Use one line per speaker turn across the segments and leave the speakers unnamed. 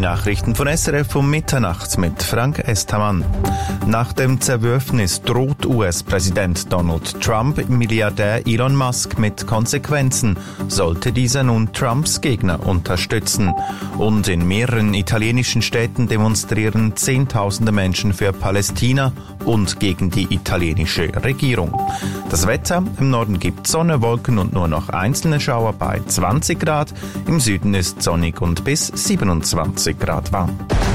Nachrichten von SRF um Mitternacht mit Frank Estamann. Nach dem Zerwürfnis droht US-Präsident Donald Trump Milliardär Elon Musk mit Konsequenzen, sollte dieser nun Trumps Gegner unterstützen. Und in mehreren italienischen Städten demonstrieren Zehntausende Menschen für Palästina und gegen die italienische Regierung. Das Wetter: im Norden gibt Sonne, Wolken und nur noch einzelne Schauer bei 20 Grad. Im Süden ist sonnig und bis 27 Grad warm.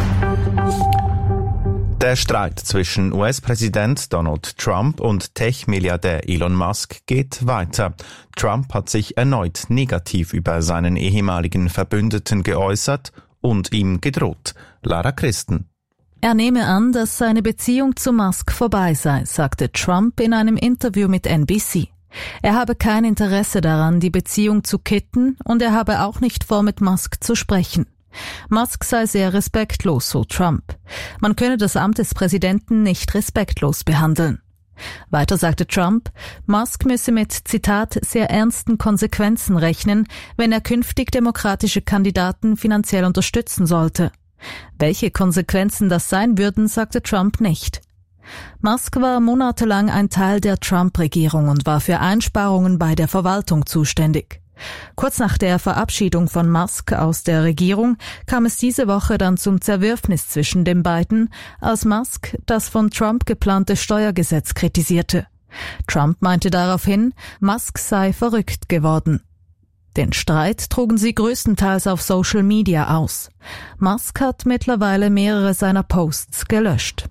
Der Streit zwischen US-Präsident Donald Trump und Tech-Milliardär Elon Musk geht weiter. Trump hat sich erneut negativ über seinen ehemaligen Verbündeten geäußert und ihm gedroht. Lara Christen.
Er nehme an, dass seine Beziehung zu Musk vorbei sei, sagte Trump in einem Interview mit NBC. Er habe kein Interesse daran, die Beziehung zu kitten, und er habe auch nicht vor, mit Musk zu sprechen. Musk sei sehr respektlos, so Trump. Man könne das Amt des Präsidenten nicht respektlos behandeln. Weiter sagte Trump, Musk müsse mit, Zitat, sehr ernsten Konsequenzen rechnen, wenn er künftig demokratische Kandidaten finanziell unterstützen sollte. Welche Konsequenzen das sein würden, sagte Trump nicht. Musk war monatelang ein Teil der Trump-Regierung und war für Einsparungen bei der Verwaltung zuständig. Kurz nach der Verabschiedung von Musk aus der Regierung kam es diese Woche dann zum Zerwürfnis zwischen den beiden, als Musk das von Trump geplante Steuergesetz kritisierte. Trump meinte daraufhin, Musk sei verrückt geworden. Den Streit trugen sie größtenteils auf Social Media aus. Musk hat mittlerweile mehrere seiner Posts gelöscht.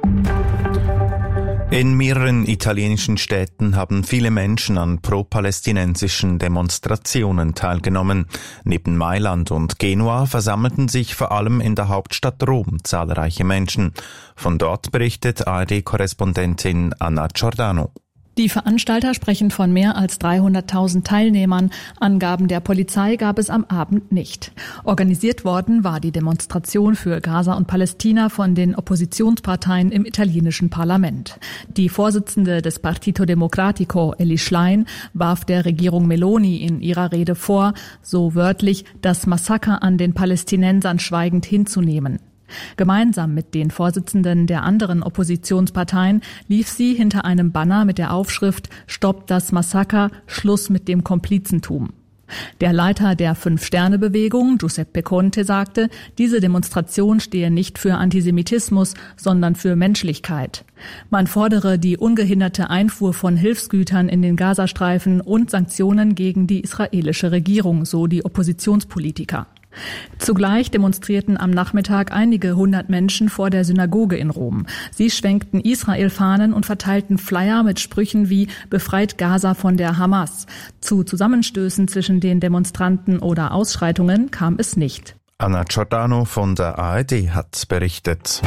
In mehreren italienischen Städten haben viele Menschen an pro-palästinensischen Demonstrationen teilgenommen. Neben Mailand und Genua versammelten sich vor allem in der Hauptstadt Rom zahlreiche Menschen. Von dort berichtet ARD-Korrespondentin Anna Giordano.
Die Veranstalter sprechen von mehr als 300.000 Teilnehmern. Angaben der Polizei gab es am Abend nicht. Organisiert worden war die Demonstration für Gaza und Palästina von den Oppositionsparteien im italienischen Parlament. Die Vorsitzende des Partito Democratico, Elly Schlein, warf der Regierung Meloni in ihrer Rede vor, so wörtlich, das Massaker an den Palästinensern schweigend hinzunehmen. Gemeinsam mit den Vorsitzenden der anderen Oppositionsparteien lief sie hinter einem Banner mit der Aufschrift »Stoppt das Massaker, Schluss mit dem Komplizentum«. Der Leiter der Fünf-Sterne-Bewegung, Giuseppe Conte, sagte, diese Demonstration stehe nicht für Antisemitismus, sondern für Menschlichkeit. Man fordere die ungehinderte Einfuhr von Hilfsgütern in den Gazastreifen und Sanktionen gegen die israelische Regierung, so die Oppositionspolitiker. Zugleich demonstrierten am Nachmittag einige hundert Menschen vor der Synagoge in Rom. Sie schwenkten Israel-Fahnen und verteilten Flyer mit Sprüchen wie »Befreit Gaza von der Hamas«. Zu Zusammenstößen zwischen den Demonstranten oder Ausschreitungen kam es nicht.
Anna Giordano von der ARD hat berichtet.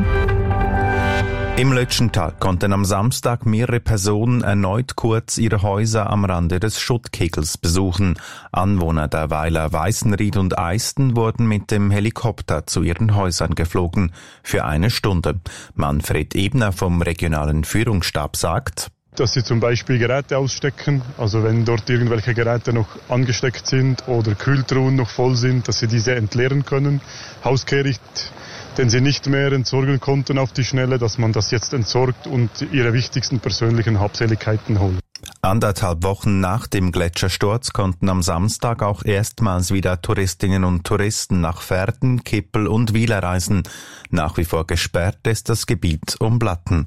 Im Lötschental konnten am Samstag mehrere Personen erneut kurz ihre Häuser am Rande des Schuttkegels besuchen. Anwohner der Weiler Weißenried und Eisten wurden mit dem Helikopter zu ihren Häusern geflogen. Für 1 Stunde. Manfred Ebner vom regionalen Führungsstab sagt,
dass sie zum Beispiel Geräte ausstecken, also wenn dort irgendwelche Geräte noch angesteckt sind oder Kühltruhen noch voll sind, dass sie diese entleeren können. Hauskehricht, den sie nicht mehr entsorgen konnten auf die Schnelle, dass man das jetzt entsorgt und ihre wichtigsten persönlichen Habseligkeiten holt.
1,5 Wochen nach dem Gletschersturz konnten am Samstag auch erstmals wieder Touristinnen und Touristen nach Verden, Kippel und Wiler reisen. Nach wie vor gesperrt ist das Gebiet um Blatten.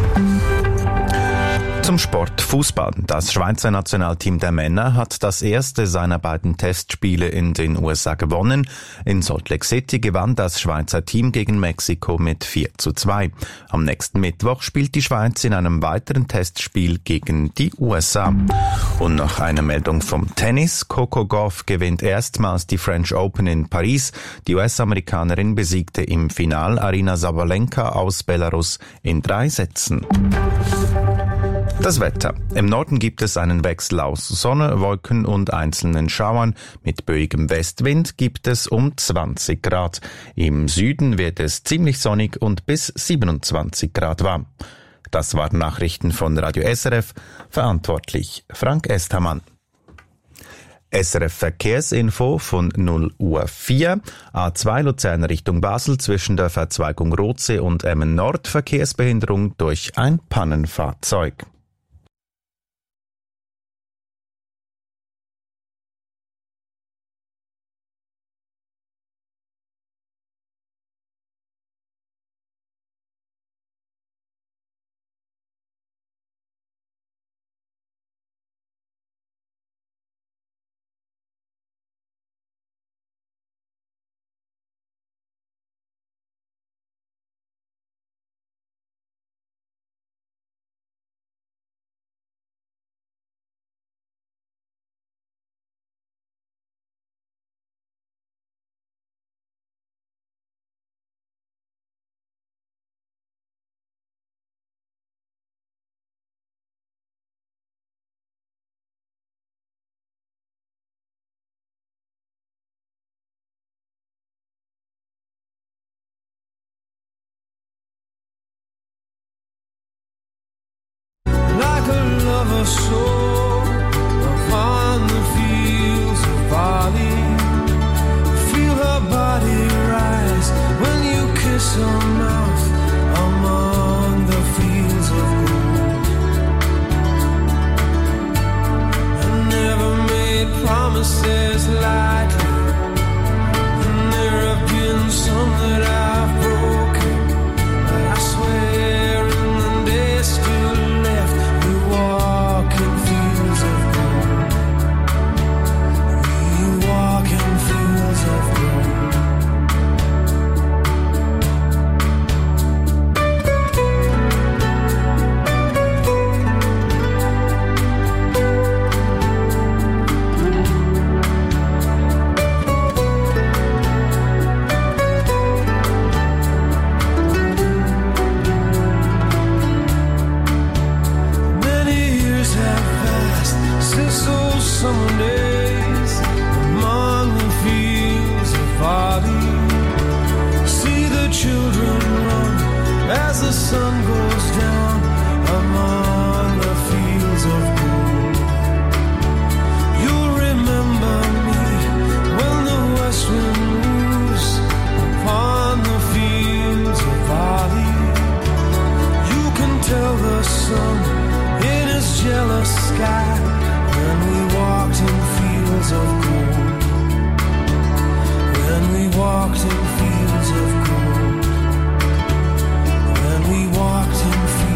Zum Sport Fußball. Das Schweizer Nationalteam der Männer hat das erste seiner beiden Testspiele in den USA gewonnen. In Salt Lake City gewann das Schweizer Team gegen Mexiko mit 4:2. Am nächsten Mittwoch spielt die Schweiz in einem weiteren Testspiel gegen die USA. Und noch eine Meldung vom Tennis. Coco Gauff gewinnt erstmals die French Open in Paris. Die US-Amerikanerin besiegte im Final Aryna Sabalenka aus Belarus in 3 Sätzen. Das Wetter. Im Norden gibt es einen Wechsel aus Sonne, Wolken und einzelnen Schauern. Mit böigem Westwind gibt es um 20 Grad. Im Süden wird es ziemlich sonnig und bis 27 Grad warm. Das waren Nachrichten von Radio SRF. Verantwortlich Frank Estamann. SRF Verkehrsinfo von 0:04 A2 Luzern Richtung Basel zwischen der Verzweigung Rothsee und Emmen Nord Verkehrsbehinderung durch ein Pannenfahrzeug.
Soul upon the fields of barley. Feel her body rise when you kiss her mouth among the fields of gold. I never made promises lightly, and there have been some that I've broken, but I swear in the days still left we walk in fields of gold. We walk in fields of gold. Many years have passed since those summer days among the fields of barley. See the children run as the sun goes down among the fields of gold. You'll remember me when the west wind moves upon the fields of barley. You can tell the sun in his jealous sky when we walked in fields of gold. When we walked in fields of gold. When we walked in fields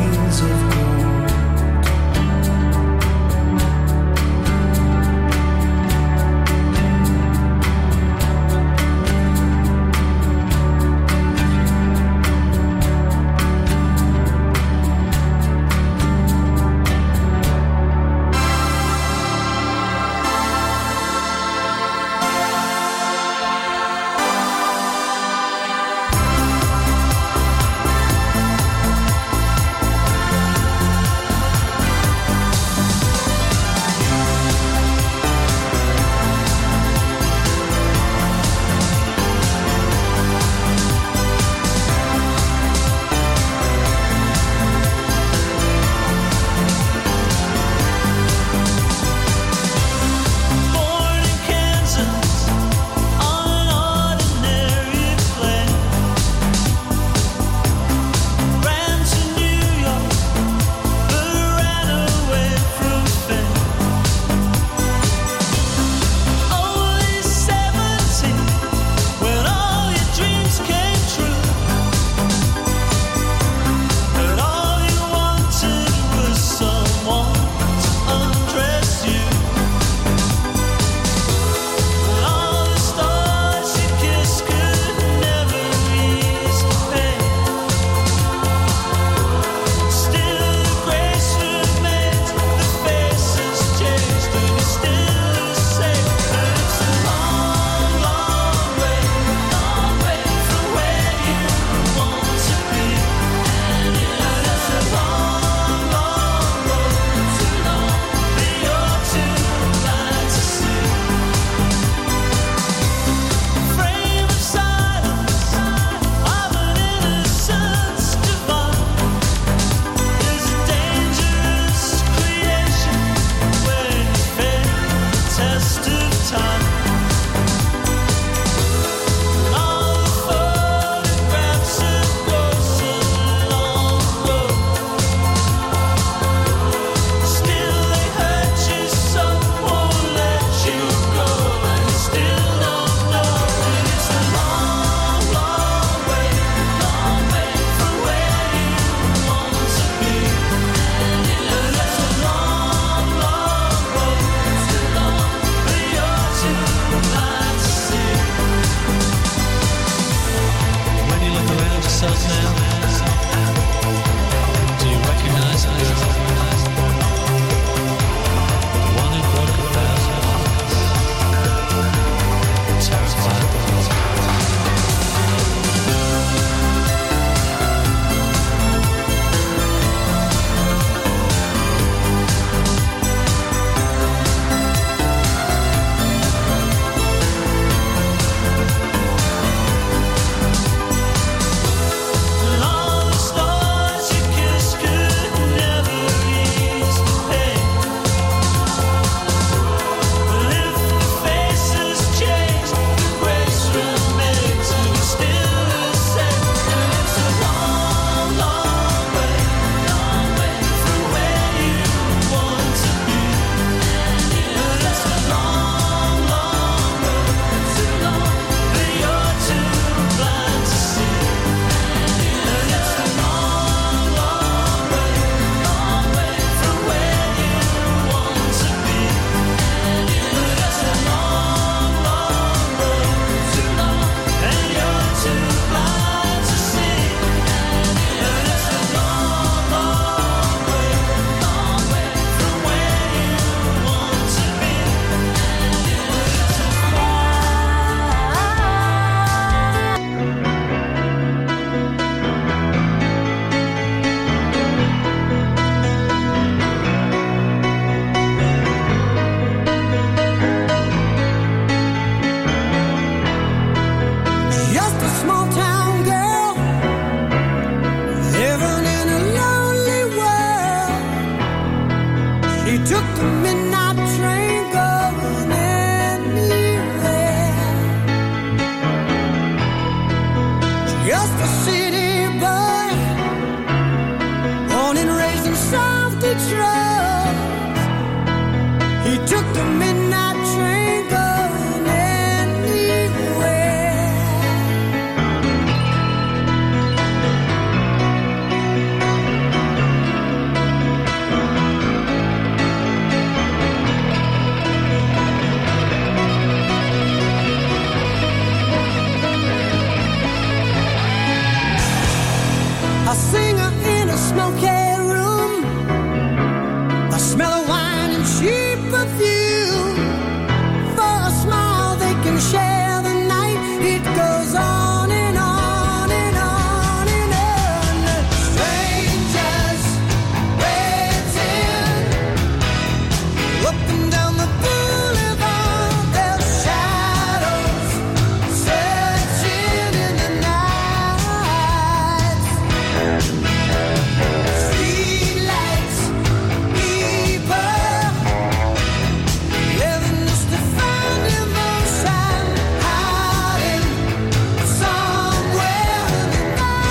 midnight train going anywhere. Just a city boy, born and raised in South Detroit. He took the midnight train going anywhere. A singer in a smoky room, the smell of wine and cheap perfume. For a smile they can share the night. It goes on and on and on and on. Strangers waiting up and down the boulevard. Their shadows searching in the night. Streetlights, people living just to find emotion, hiding somewhere in the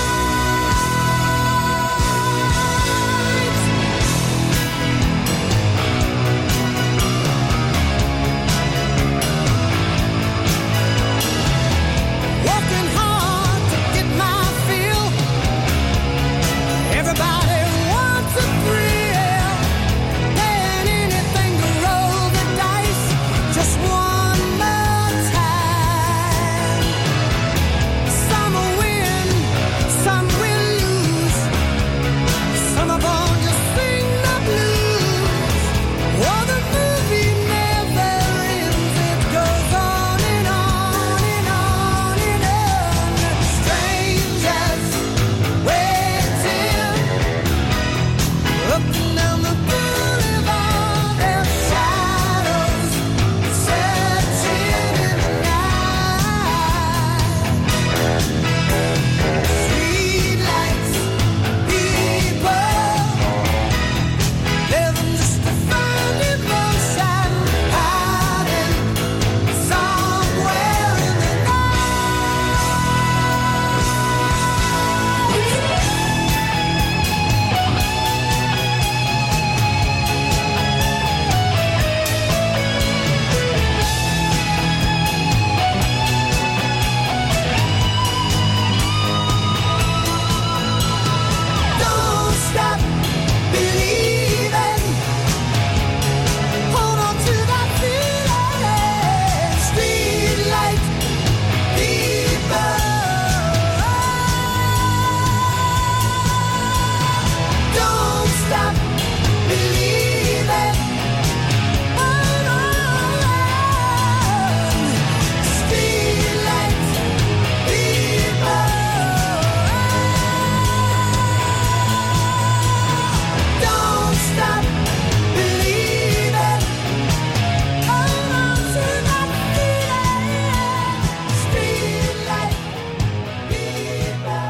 working hard to get my fill. Everybody wants a thrill, paying anything to roll the dice just one more time. Some will win, some will lose. Some are born to sing the blues. Oh, the movie never ends. It goes on and on and on and on. Strangers waiting up and down the boulevard. Their shadows searching in the night. Streetlights, people living just to find emotion, hiding somewhere in the Don't stop believing. Hold on to that feeling. Streetlight people. Don't stop believing. Hold on. Streetlight people. Don't stop believing. Hold on to that feeling. Streetlight people.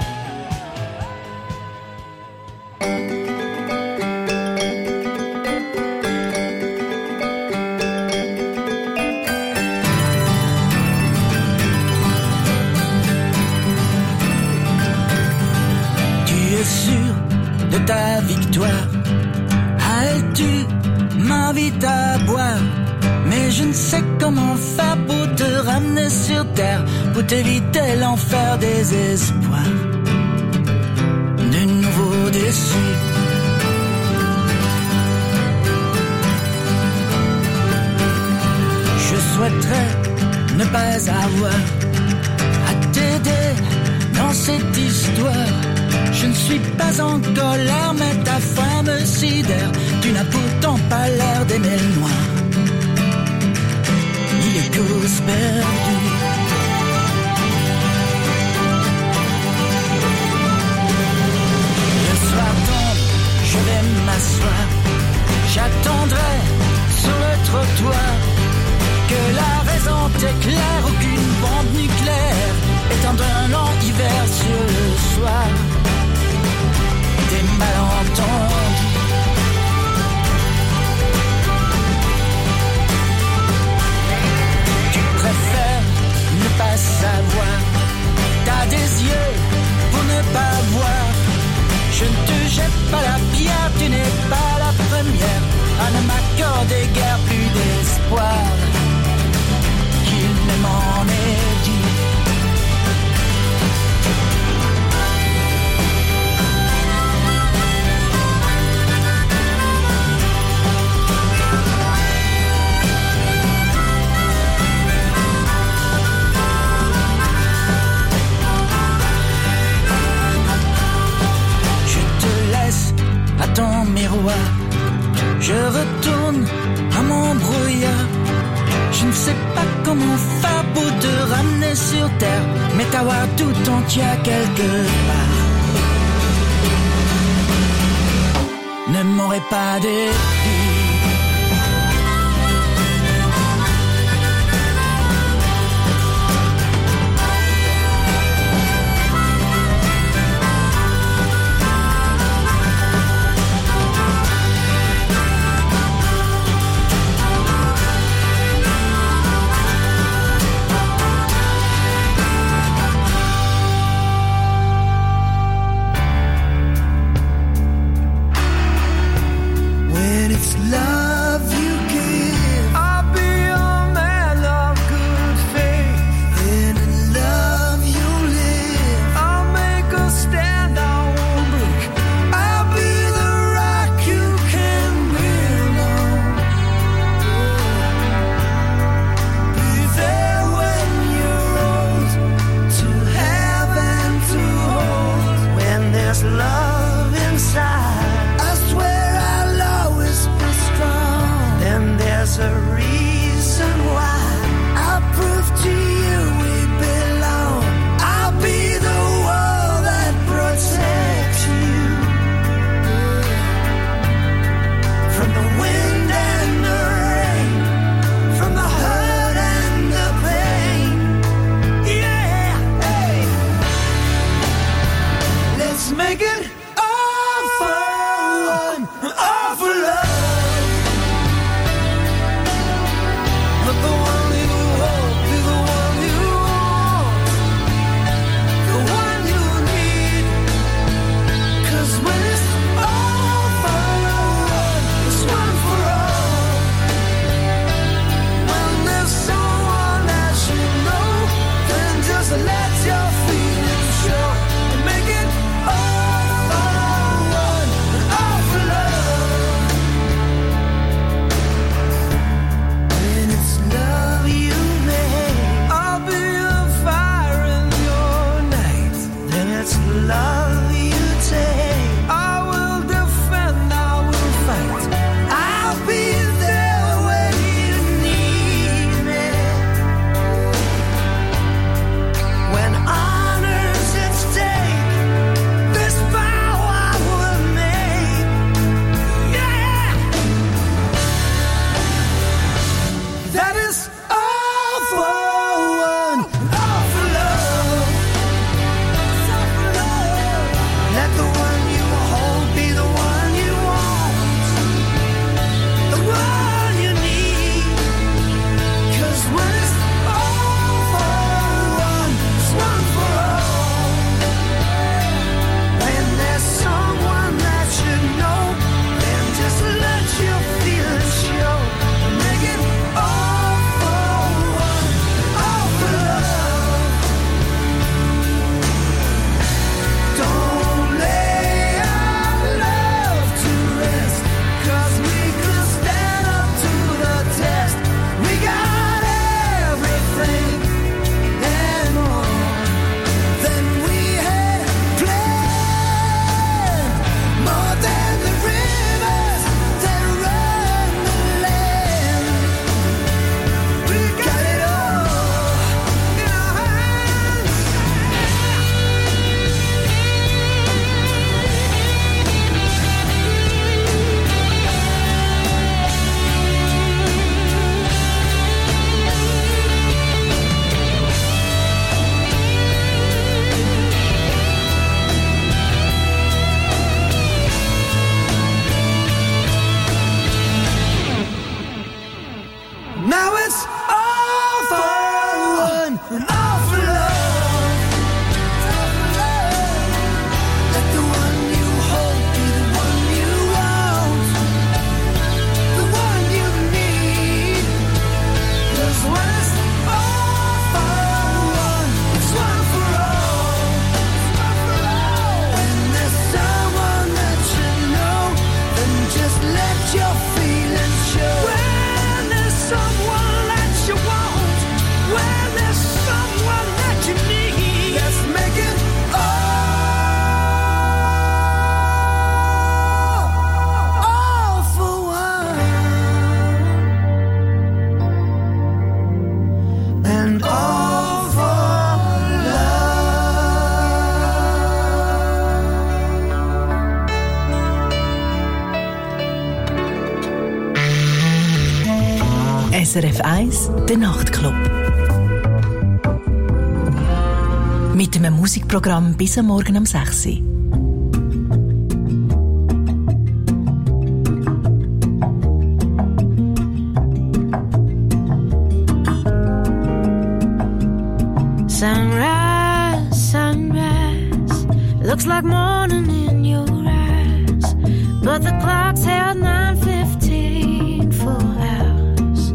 Tu es sûr de ta victoire. Ah, et tu m'invites à boire. Mais je ne sais comment faire pour te ramener sur terre, pour t'éviter l'enfer des espoirs. De nouveau déçu. Je souhaiterais ne pas avoir à t'aider dans cette histoire. Je ne suis pas en colère, mais ta faim me sidère. Tu n'as pourtant pas l'air d'aimer le noir, ni les causes perdues. Le soir tombe, je vais m'asseoir. J'attendrai sur le trottoir que la raison t'éclaire. Aucune bombe nucléaire éteindre un long hiver sur le soir. Des malentendus. espoir qu'il ne m'en ait dit. À ton miroir, je retourne à mon brouillard. Je ne sais pas comment faire pour te ramener sur terre, mais t'avoir tout entier quelque part ne m'aurait pas défini.
SRF 1, der Nachtclub. Mit einem Musikprogramm bis am Morgen um 6 Uhr.
Sunrise, sunrise, looks like morning in your eyes, but the clock's held 9:15 for hours.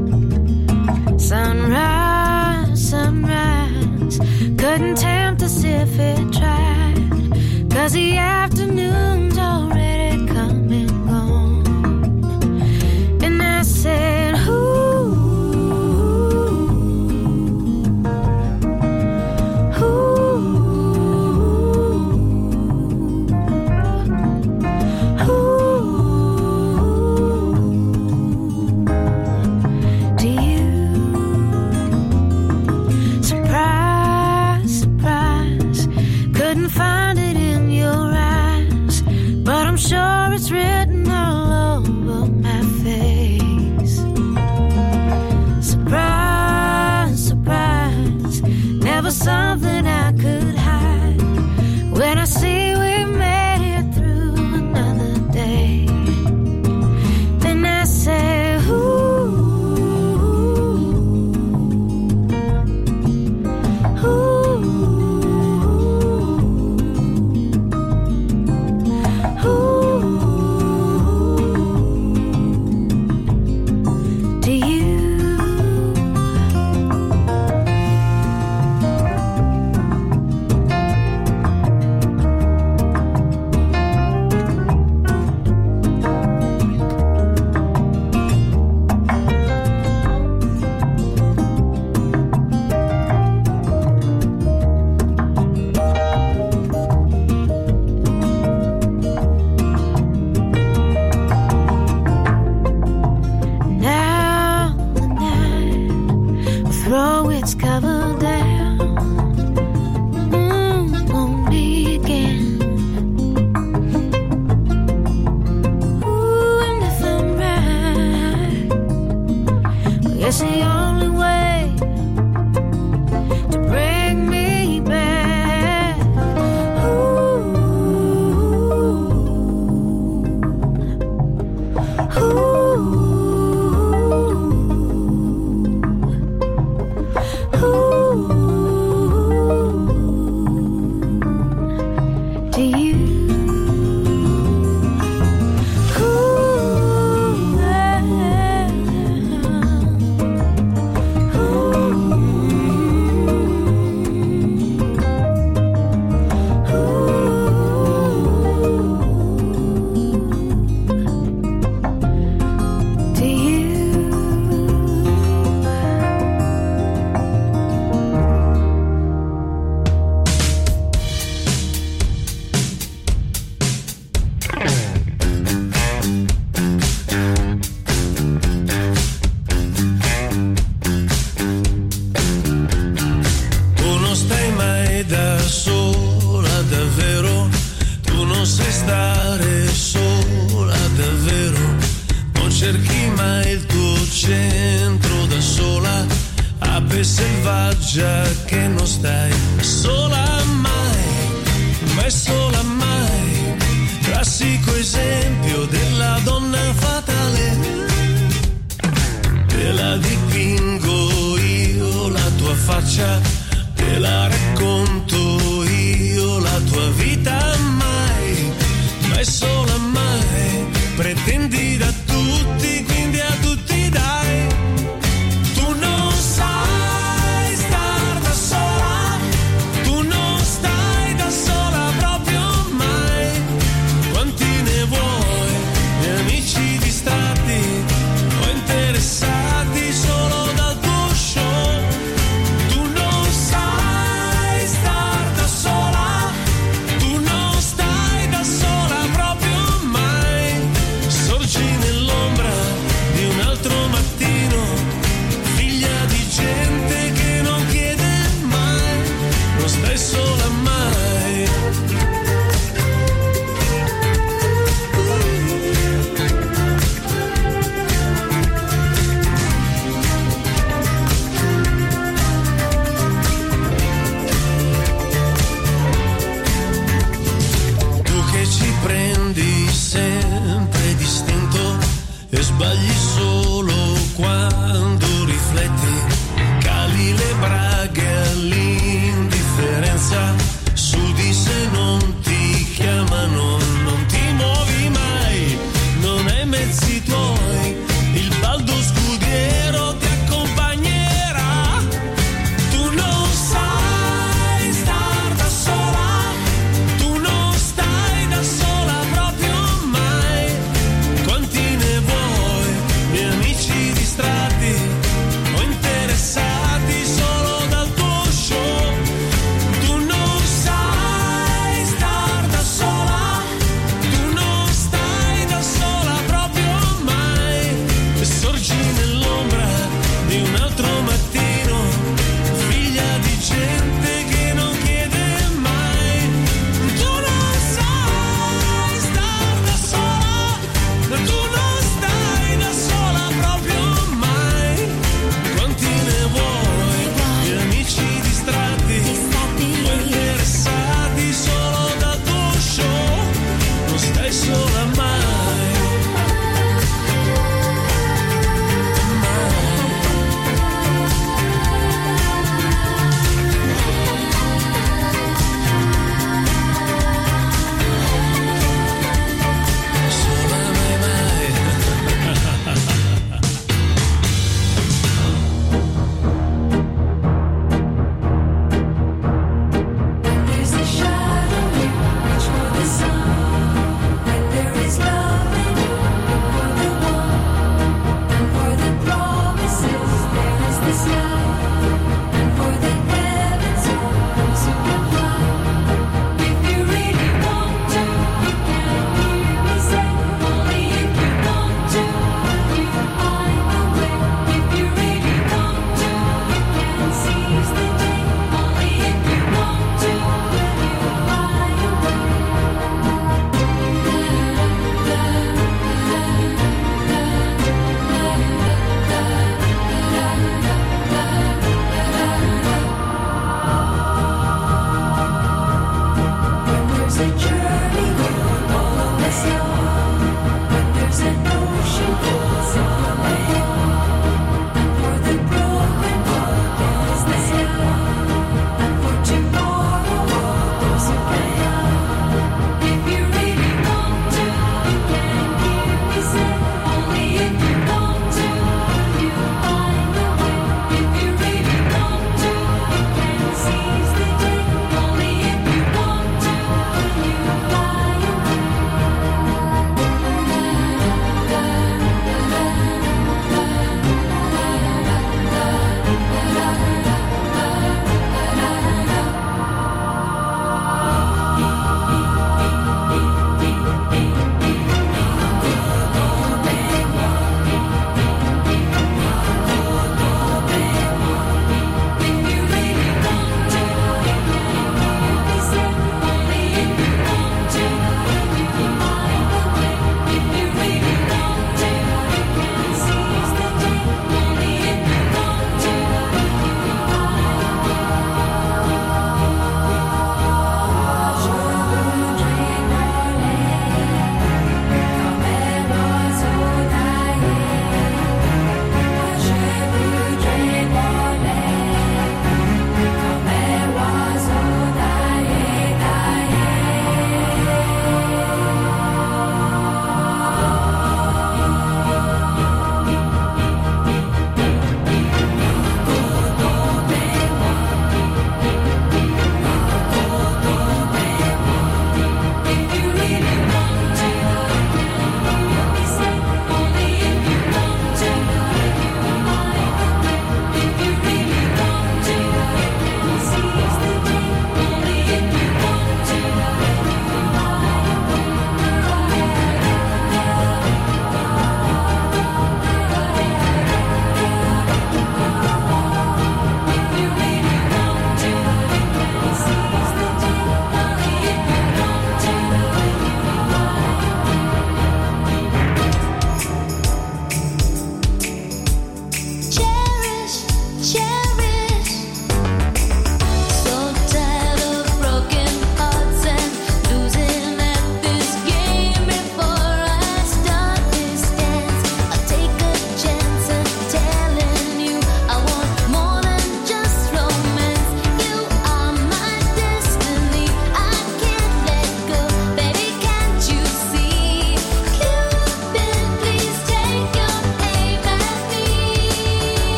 Sunrise, sunrise, couldn't tempt us if it tried, 'cause the afternoon's already come and gone. And I said, find it in your eyes, but I'm sure it's written all over my face. Surprise, surprise, never something I could hide. When I see we made it through another day, then I say, ooh, ooh. It's the only way to bring me back. Ooh, ooh, ooh. Do you?
Selvaggia che non stai sola mai, mai sola mai, classico esempio della donna fatale. Te la dipingo io la tua faccia, te la racconto io la tua vita, mai, mai sola mai, pretendi da tutti, quindi a tutti dai. Tu non sai solo dal tuo show. Tu non sai star da sola, tu non stai da sola proprio mai. Sorgi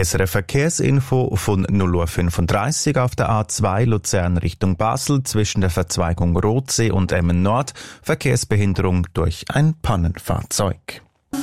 SRF Verkehrsinfo von 0:35 Uhr auf der A2 Luzern Richtung Basel zwischen der Verzweigung Rothsee und Emmen Nord. Verkehrsbehinderung durch ein Pannenfahrzeug.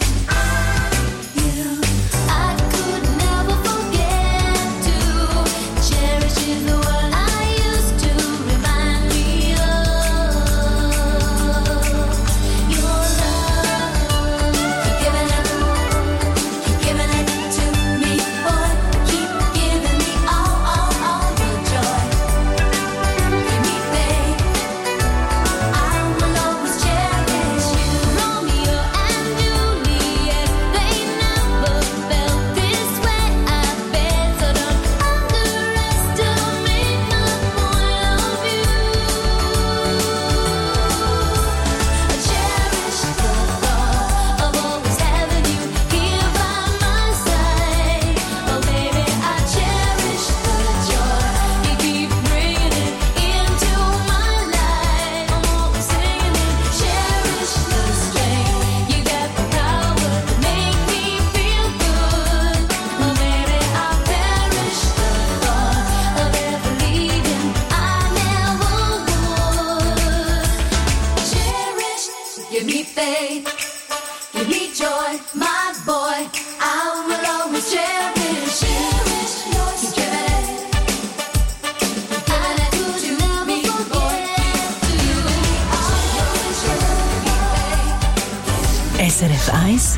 SRF 1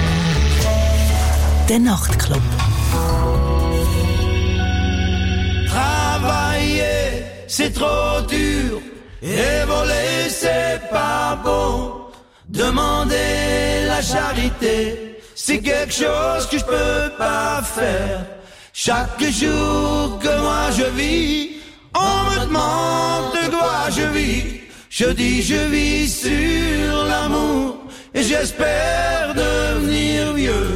Der Nachtclub.
Travailler, c'est trop dur. Et voler, c'est pas bon. Demander la charité, c'est quelque chose que je peux pas faire. Chaque jour que moi je vis, on me demande de quoi je vis. Je dis je vis sur l'amour et j'espère devenir vieux.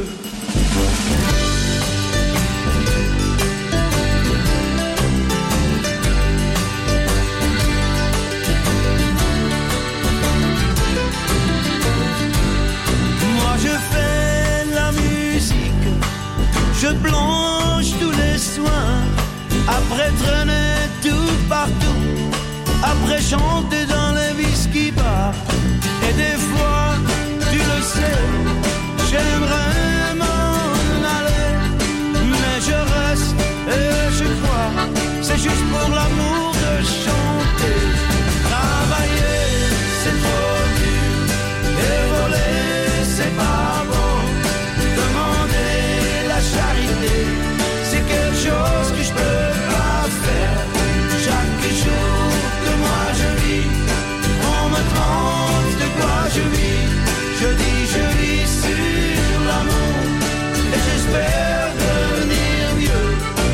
Moi je fais la musique, je plonge tous les soirs, après traîner tout partout, après chanter dans les whisky bars. Et des fois, tu le sais, j'aimerais m'en aller, mais je reste et je crois, c'est juste pour l'amour de chanter. Travailler, c'est trop dur, et voler, c'est pas bon. Demander la charité, c'est quelque chose que je peux pas faire. Chaque jour que moi je vis, on me demande de quoi je vis. Je dis je vis sur l'amour et j'espère devenir vieux.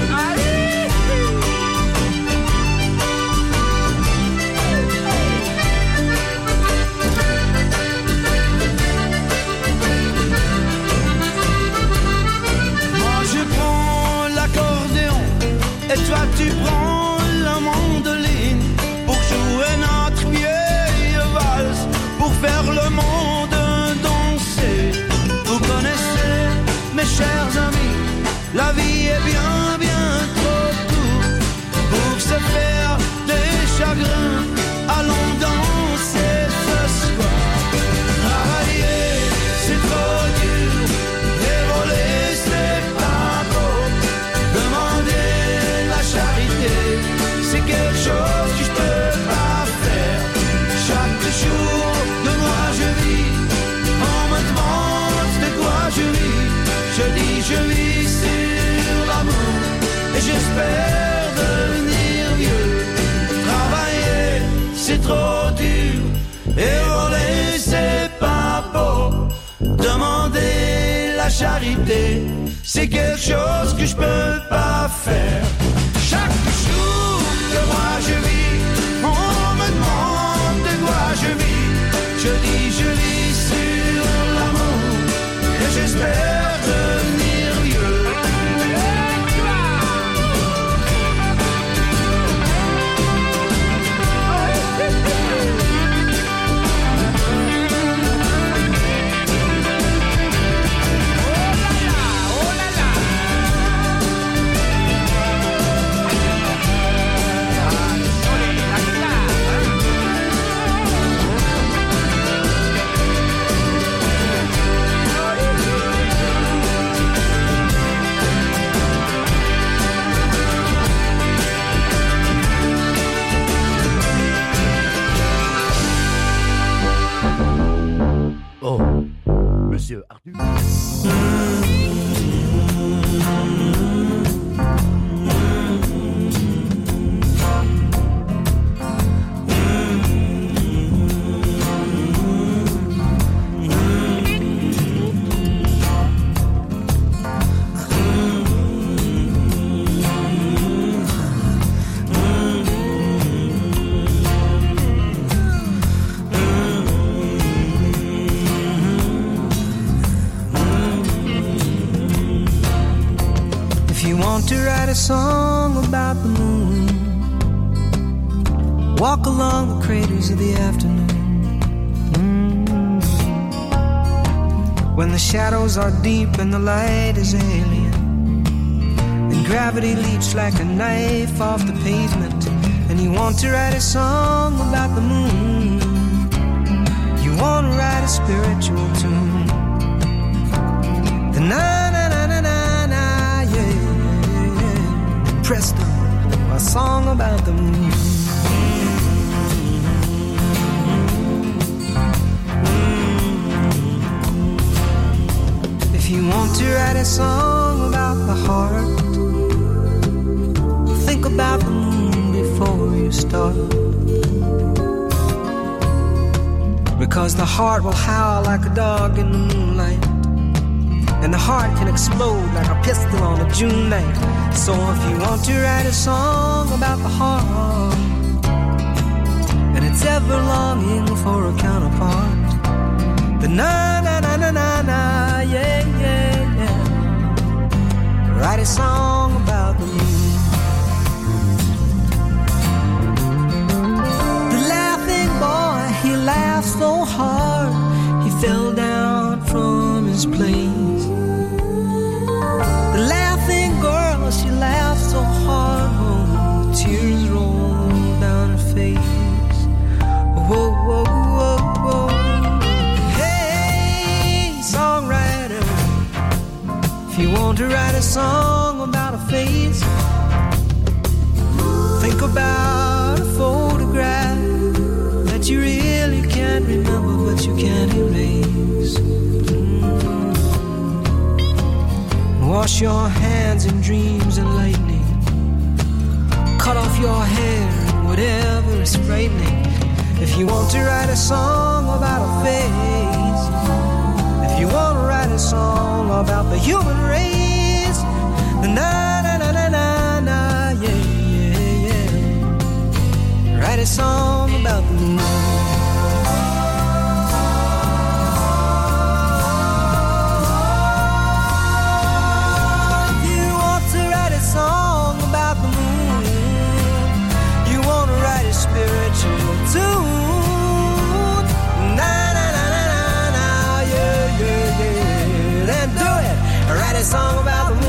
Moi je prends l'accordéon et toi tu prends la mandoline pour jouer notre vieille valse, pour faire le monde danser. Vous connaissez, mes chers amis, la vie est bien, bien trop courte pour se faire des chagrins. Allons danser ce soir. Travailler, c'est trop dur, et voler, c'est pas beau. Demander la charité, c'est quelque chose que je peux pas faire. Chaque jour de moi je vis, on me demande de quoi je vis. Je dis je vis sur l'amour et j'espère devenir vieux. Travailler, c'est trop dur, et voler, c'est pas beau. Demander la charité, c'est quelque chose que je peux pas faire. Chaque jour que moi je vis, on me demande de quoi je vis. Je dis je vis sur l'amour et j'espère devenir vieux.
Monsieur Ardu.
To write a song about the moon, walk along the craters of the afternoon, when the shadows are deep and the light is alien, and gravity leaps like a knife off the pavement, and you want to write a song about the moon, you want to write a spiritual tune, the presto, a song about the moon. If you want to write a song about the heart, think about the moon before you start. Because the heart will howl like a dog in the moonlight, and the heart can explode like a pistol on a June night. So if you want to write a song about the heart, and it's ever longing for a counterpart, the na-na-na-na-na-na, yeah, yeah, yeah, write a song about the moon. The laughing boy, he laughed so hard, he fell down from his place. The laughing girl, she laughed so hard, oh, tears rolled down her face. Whoa, whoa, whoa, whoa. Hey, songwriter, if you want to write a song about a face, think about a photograph that you really can't remember but you can't erase. Wash your hands in dreams and lightning. Cut off your hair and whatever is frightening. If you want to write a song about a face, if you want to write a song about the human race, the na-na-na-na-na-na, yeah, yeah, yeah, write a song about the moon. Song about the moon, you want to write a spiritual tune, na-na-na-na-na, yeah, yeah, yeah, then do it, write a song about the moon.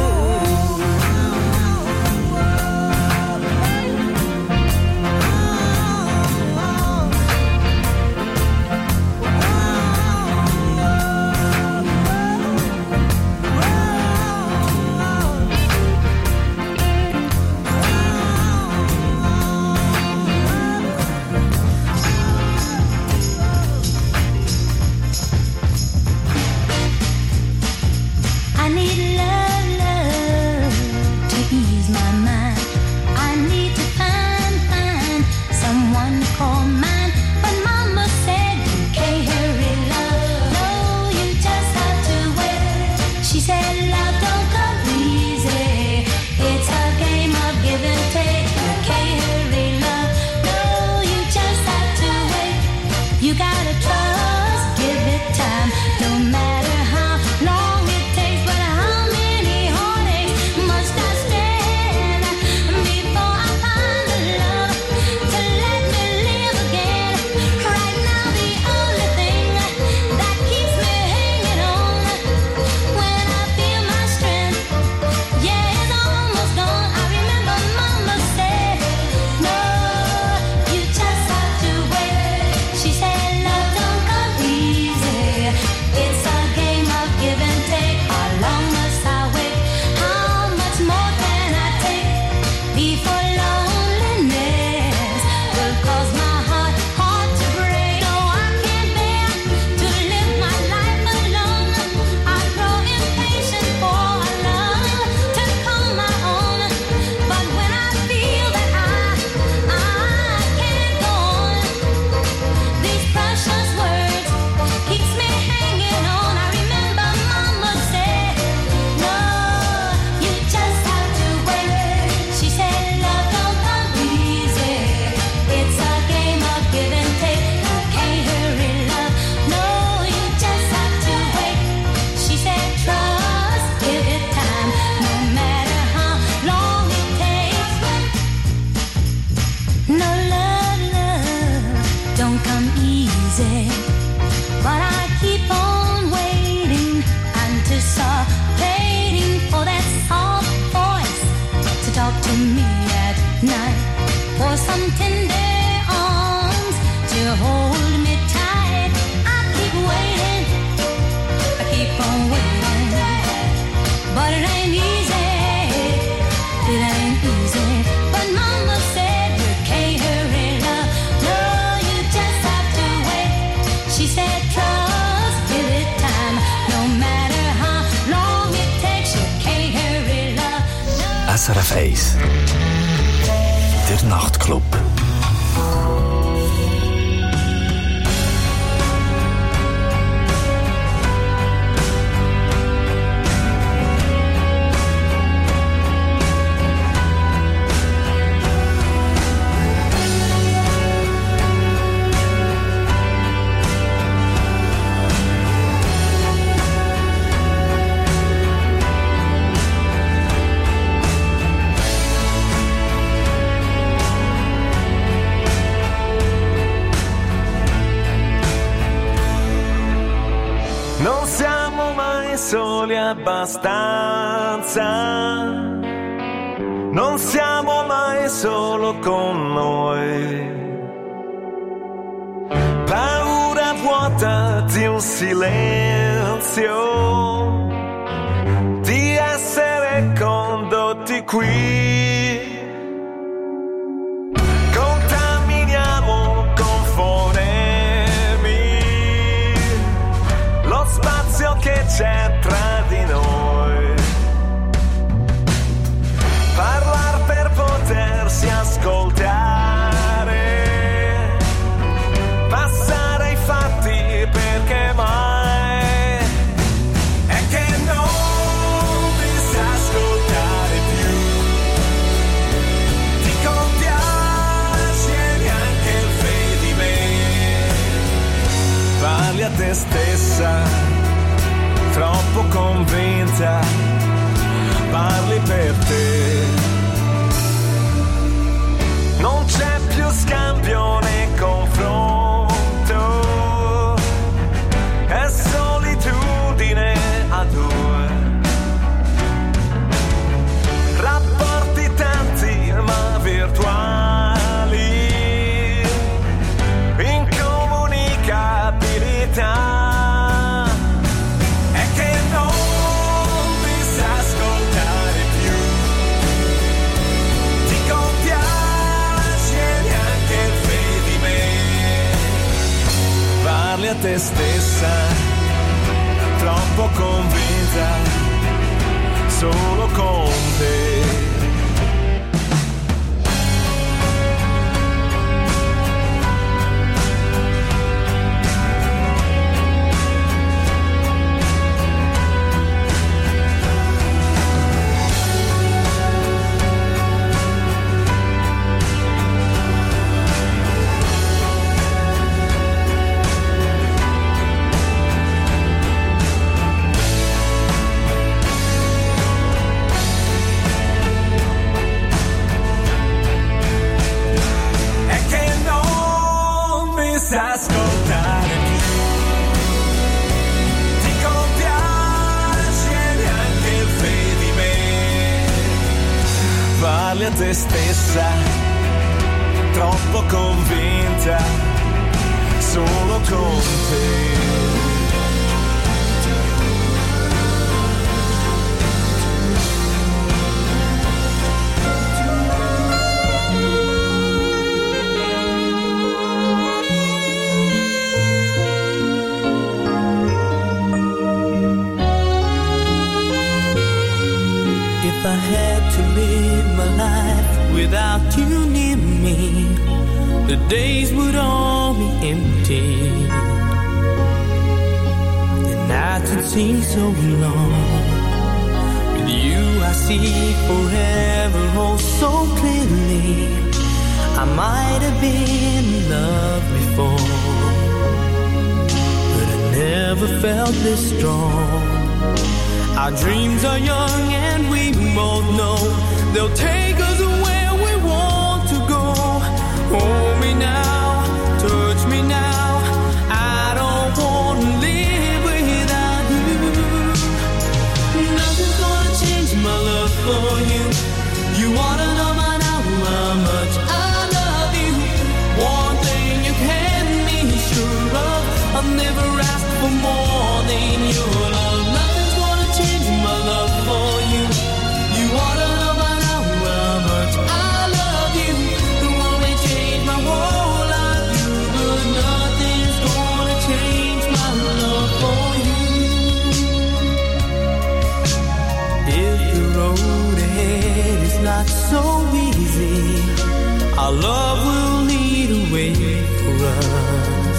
some tender arms to hold me tight. I keep waiting, I keep on waiting, but it ain't easy, it ain't easy. But Mama said you can't hurry love, no, you just have to wait. She said trust, give it time, no matter how long it takes, you can't hurry love. No.
SRF 1, der Nachtclub.
Non siamo mai soli abbastanza, non siamo mai solo con noi. Paura vuota di un silenzio, di essere condotti qui. Contaminiamo con fonemi lo spazio che c'è tra di noi. Parlar per potersi ascoltare, passare ai fatti perché mai è che non mi sa ascoltare più. Ti compiace neanche il vedi me. Parli a te stessa, troppo convinta, parli per te. Non c'è più scambio né confronto, è solitudine a due. Rapporti tanti ma virtuali, incomunicabilità. A te stessa, troppo convinta, solo con te. Ascoltare più, ti compiace neanche il vedi me. Parli a te stessa, troppo convinta, solo con te.
If I had to live my life without you near me, the days would all be empty. The nights would seem so long. With you I see forever oh so clearly. I might have been in love before, but I never felt this strong. Our dreams are young and we both know they'll take us where we want to go. Hold me now, touch me now, I don't want to live without you. Nothing's gonna change my love for you. You wanna know by now how much I love
our love will lead a way for us,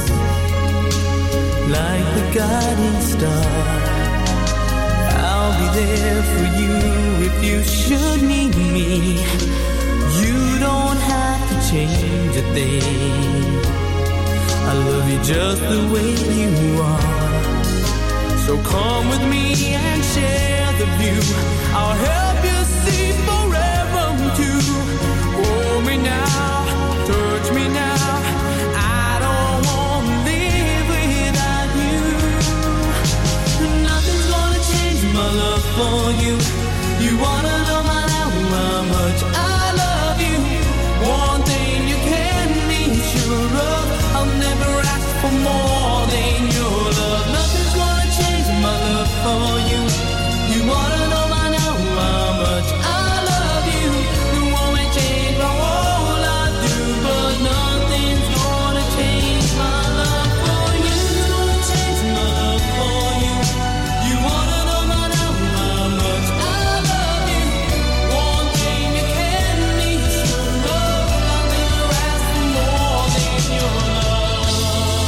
like the guiding star. I'll be there for you if you should need me. You don't have to change a thing. I love you just the way you are. So come with me and share the view. I'll help you see forever too. Hold me now, touch me now. I don't want to live without you. Nothing's gonna change my love for you. You wanna know how much I love you. One thing you can be sure of, I'll never ask for more than your love. Nothing's gonna change my love for you. You wanna know how much I love you. You won't change my whole life through, but nothing's gonna change my love for you. Gonna change my love for you. You wanna know how much I love you. One thing you can be sure of, I'll never ask for more than your love.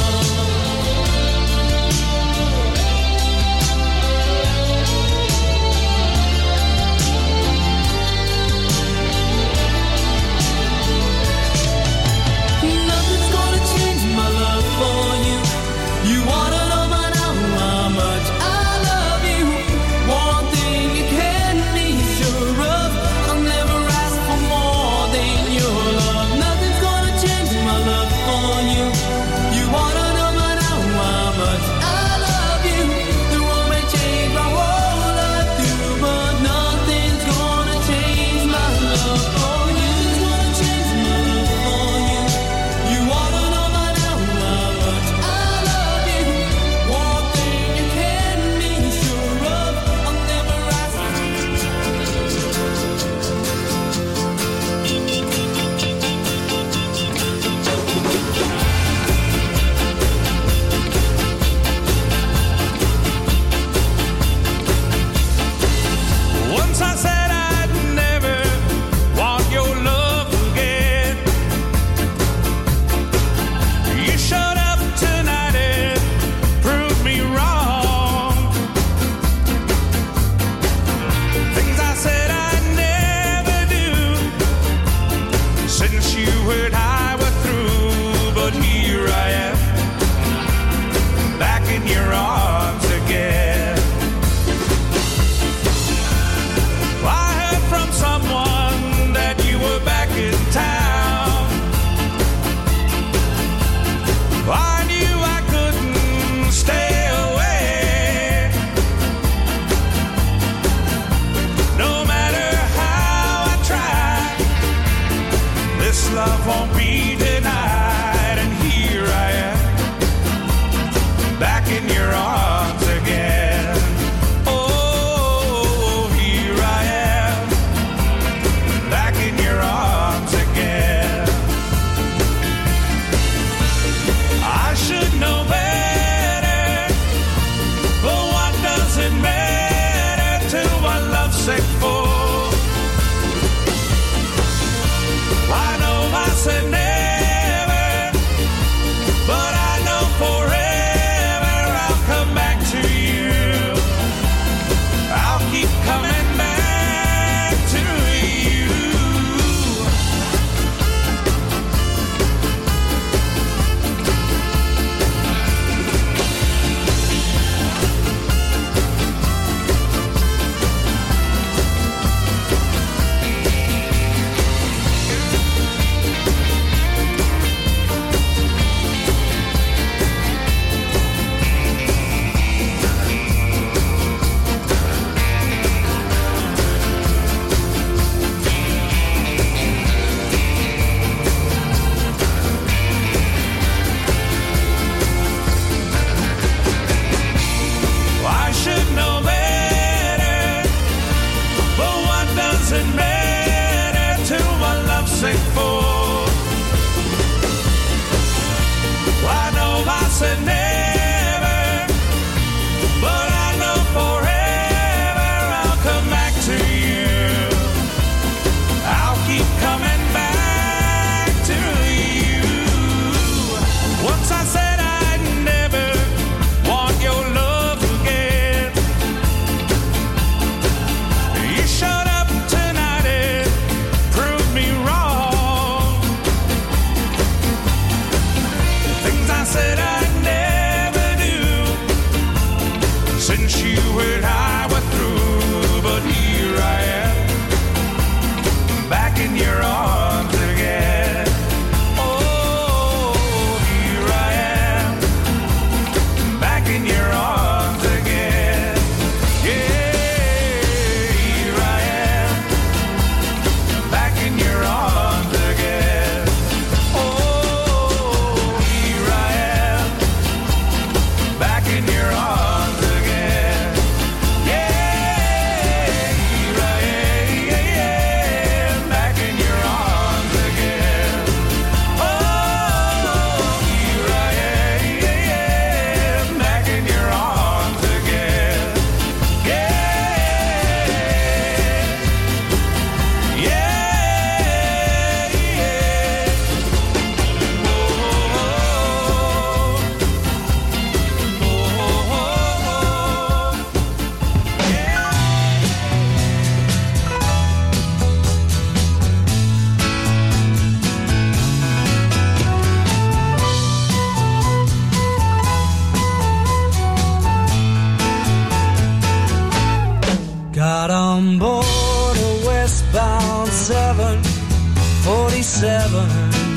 Nothing's gonna change my love for you. You wanna know how much I love you. One thing you can be sure of, I'll never ask for more than your love. Nothing's gonna change my love for you. You wanna know how much I love you. The one may change my whole life through, but nothing's gonna change my love for you. It's gonna change my love for you. You wanna know how much I love you. One thing you can be sure of, I'll never ask for
Once I said I'd never want your love again. You showed up tonight and proved me wrong. Things I said I'd never do, since you and I were through. But here I am, back in your arms again. I heard from someone that you were back in town. I knew I couldn't stay away. No matter how I try, this love won't be denied. And here I am, back in your arms again. Oh, here I am, back in your arms again. I should know better, but what does it matter to what love's sick for? I know I said never.
heaven.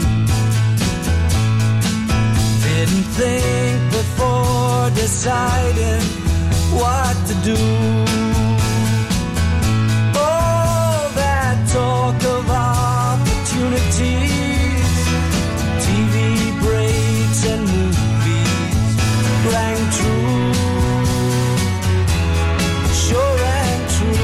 Didn't think before deciding what to do. All that talk of opportunities, TV breaks and movies rang true, sure rang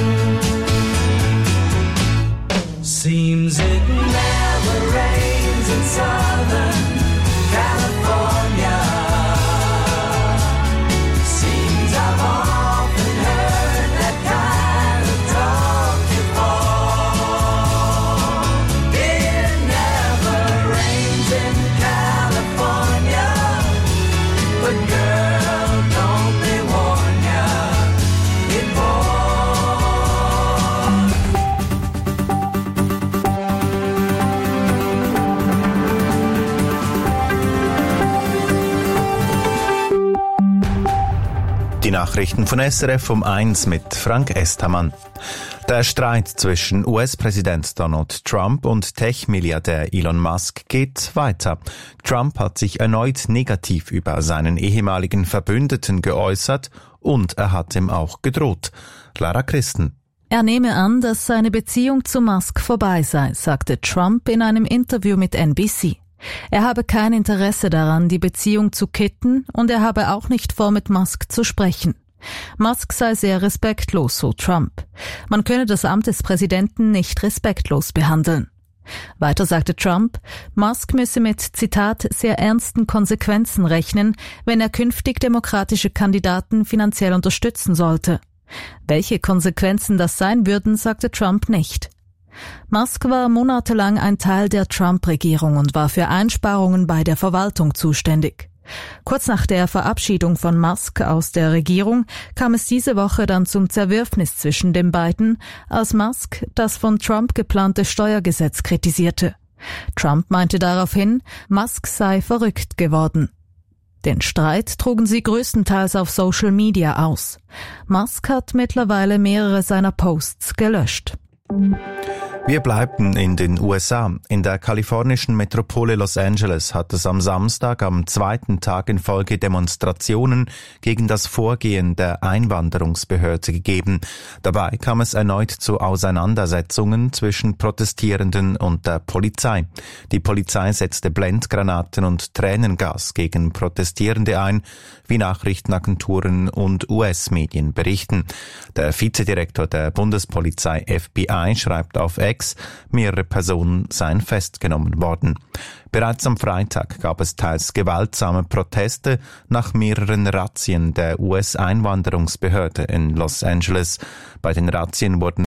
true. Seems it never rains in Southern California. Seems I've often heard that kind of talk before. It never rains in California, but girl, don't they warn ya, it
Die Nachrichten von SRF um 1 mit Frank Estamann. Der Streit zwischen US-Präsident Donald Trump und Tech-Milliardär Elon Musk geht weiter. Trump hat sich erneut negativ über seinen ehemaligen Verbündeten geäußert und er hat ihm auch gedroht. Lara Christen.
Er nehme an, dass seine Beziehung zu Musk vorbei sei, sagte Trump in einem Interview mit NBC. Er habe kein Interesse daran, die Beziehung zu kitten und er habe auch nicht vor, mit Musk zu sprechen. Musk sei sehr respektlos, so Trump. Man könne das Amt des Präsidenten nicht respektlos behandeln. Weiter sagte Trump, Musk müsse mit, Zitat, sehr ernsten Konsequenzen rechnen, wenn er künftig demokratische Kandidaten finanziell unterstützen sollte. Welche Konsequenzen das sein würden, sagte Trump nicht. Musk war monatelang ein Teil der Trump-Regierung und war für Einsparungen bei der Verwaltung zuständig. Kurz nach der Verabschiedung von Musk aus der Regierung kam es diese Woche dann zum Zerwürfnis zwischen den beiden, als Musk das von Trump geplante Steuergesetz kritisierte. Trump meinte daraufhin, Musk sei verrückt geworden. Den Streit trugen sie größtenteils auf Social Media aus. Musk hat mittlerweile mehrere seiner Posts gelöscht.
Wir bleiben in den USA. In der kalifornischen Metropole Los Angeles hat es am Samstag am zweiten Tag in Folge Demonstrationen gegen das Vorgehen der Einwanderungsbehörde gegeben. Dabei kam es erneut zu Auseinandersetzungen zwischen Protestierenden und der Polizei. Die Polizei setzte Blendgranaten und Tränengas gegen Protestierende ein, wie Nachrichtenagenturen und US-Medien berichten. Der Vizedirektor der Bundespolizei FBI schreibt auf X, mehrere Personen seien festgenommen worden. Bereits am Freitag gab es teils gewaltsame Proteste nach mehreren Razzien der US-Einwanderungsbehörde in Los Angeles. Bei den Razzien wurden